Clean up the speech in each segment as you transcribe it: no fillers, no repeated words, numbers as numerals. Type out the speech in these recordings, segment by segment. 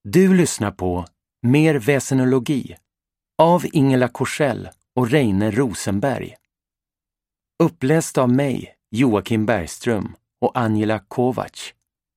Du lyssnar på Mer väsenologi av Ingela Korsell och Reine Rosenberg. Uppläst av mig, Joakim Bergström och Angela Kovacs.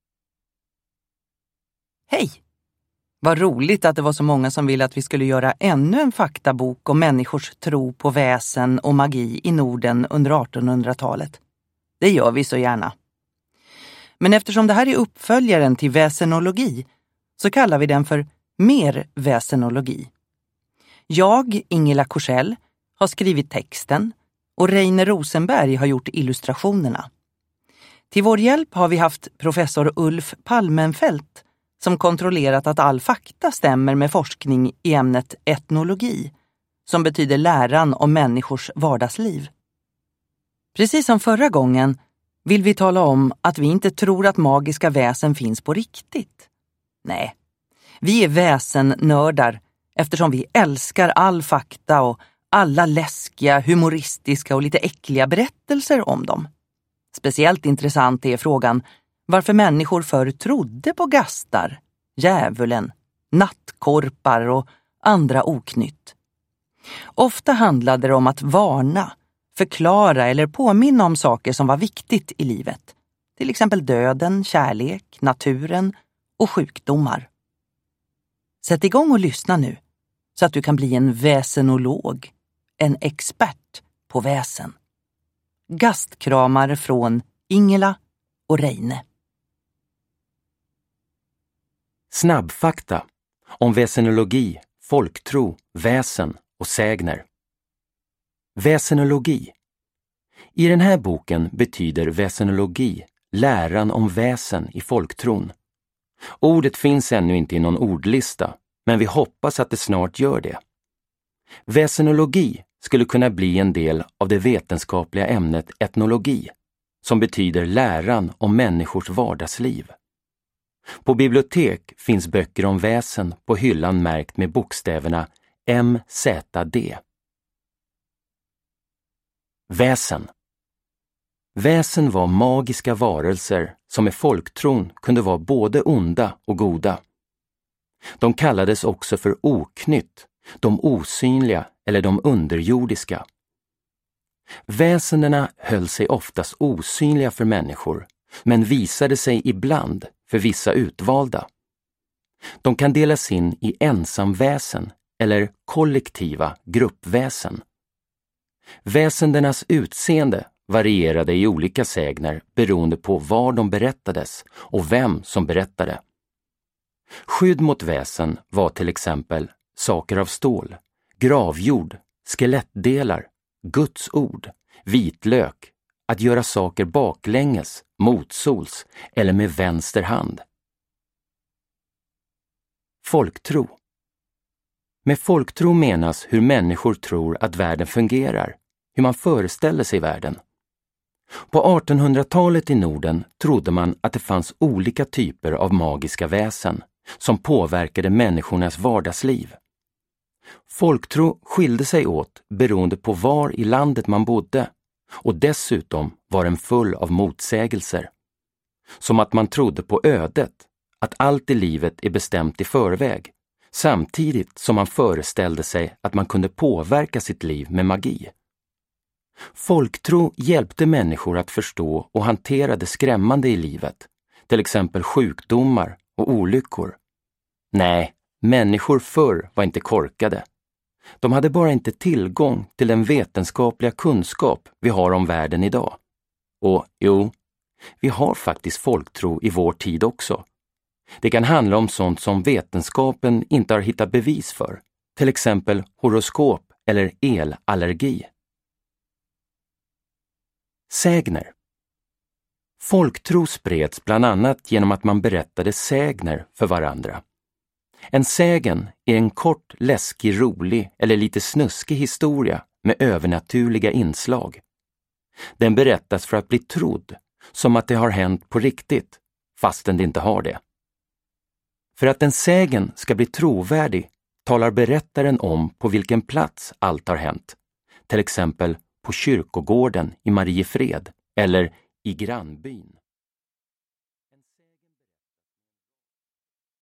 Hej! Vad roligt att det var så många som ville att vi skulle göra ännu en faktabok om människors tro på väsen och magi i Norden under 1800-talet. Det gör vi så gärna. Men eftersom det här är uppföljaren till väsenologi så kallar vi den för mer väsenologi. Jag, Ingela Korsell, har skrivit texten och Reine Rosenberg har gjort illustrationerna. Till vår hjälp har vi haft professor Ulf Palmenfelt som kontrollerat att all fakta stämmer med forskning i ämnet etnologi, som betyder läran om människors vardagsliv. Precis som förra gången vill vi tala om att vi inte tror att magiska väsen finns på riktigt. Nej, vi är väsennördar eftersom vi älskar all fakta och alla läskiga, humoristiska och lite äckliga berättelser om dem. Speciellt intressant är frågan varför människor förr trodde på gastar, djävulen, nattkorpar och andra oknytt. Ofta handlade det om att varna, förklara eller påminna om saker som var viktigt i livet. Till exempel döden, kärlek, naturen och sjukdomar. Sätt igång och lyssna nu så att du kan bli en väsenolog, en expert på väsen. Gastkramar från Ingela och Reine. Snabbfakta om väsenologi, folktro, väsen och sägner. Väsenologi. I den här boken betyder väsenologi läran om väsen i folktron. Ordet finns ännu inte i någon ordlista, men vi hoppas att det snart gör det. Väsenologi skulle kunna bli en del av det vetenskapliga ämnet etnologi, som betyder läran om människors vardagsliv. På bibliotek finns böcker om väsen på hyllan märkt med bokstäverna MZD. Väsen. Väsen var magiska varelser som i folktron kunde vara både onda och goda. De kallades också för oknytt, de osynliga eller de underjordiska. Väsendena höll sig oftast osynliga för människor, men visade sig ibland för vissa utvalda. De kan delas in i ensamväsen eller kollektiva gruppväsen. Väsendenas utseende varierade i olika sägner beroende på var de berättades och vem som berättade. Skydd mot väsen var till exempel saker av stål, gravjord, skelettdelar, Guds ord, vitlök, att göra saker baklänges, motsols eller med vänster hand. Folktro. Med folktro menas hur människor tror att världen fungerar, hur man föreställer sig världen. På 1800-talet i Norden trodde man att det fanns olika typer av magiska väsen som påverkade människornas vardagsliv. Folktro skilde sig åt beroende på var i landet man bodde och dessutom var den full av motsägelser. Som att man trodde på ödet, att allt i livet är bestämt i förväg, samtidigt som man föreställde sig att man kunde påverka sitt liv med magi. Folktro hjälpte människor att förstå och hantera det skrämmande i livet, till exempel sjukdomar och olyckor. Nej, människor förr var inte korkade. De hade bara inte tillgång till den vetenskapliga kunskap vi har om världen idag. Och jo, vi har faktiskt folktro i vår tid också. Det kan handla om sånt som vetenskapen inte har hittat bevis för, till exempel horoskop eller elallergi. Sägner. Folktro spreds bland annat genom att man berättade sägner för varandra. En sägen är en kort, läskig, rolig eller lite snuskig historia med övernaturliga inslag. Den berättas för att bli trodd, som att det har hänt på riktigt, fastän det inte har det. För att en sägen ska bli trovärdig talar berättaren om på vilken plats allt har hänt, till exempel på kyrkogården i Mariefred eller i grannbyn.